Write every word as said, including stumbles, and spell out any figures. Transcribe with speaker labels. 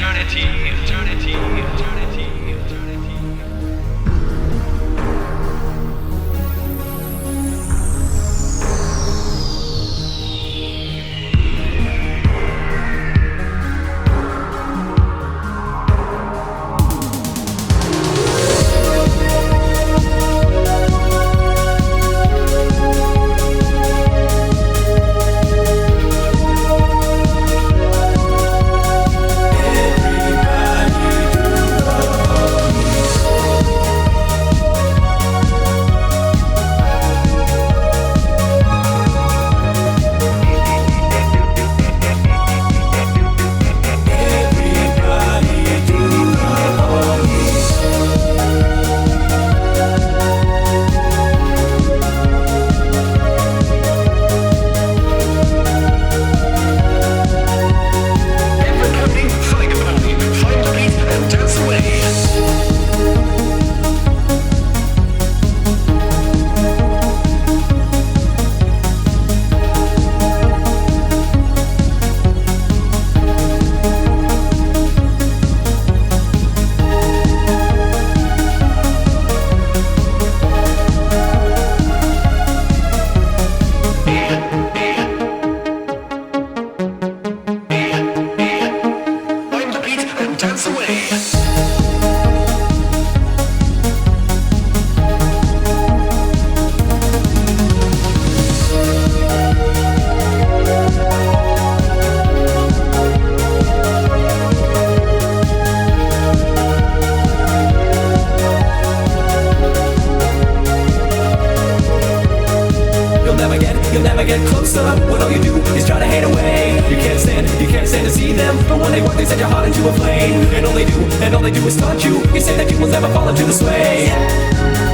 Speaker 1: eternity, eternity, eternity, eternity. Dance away.
Speaker 2: You'll never get closer when all you do is try to hate away. You can't stand, you can't stand to see them, but when they work they set your heart into a flame. And all they do, and all they do is taunt you. You say that you will never fall into the sway.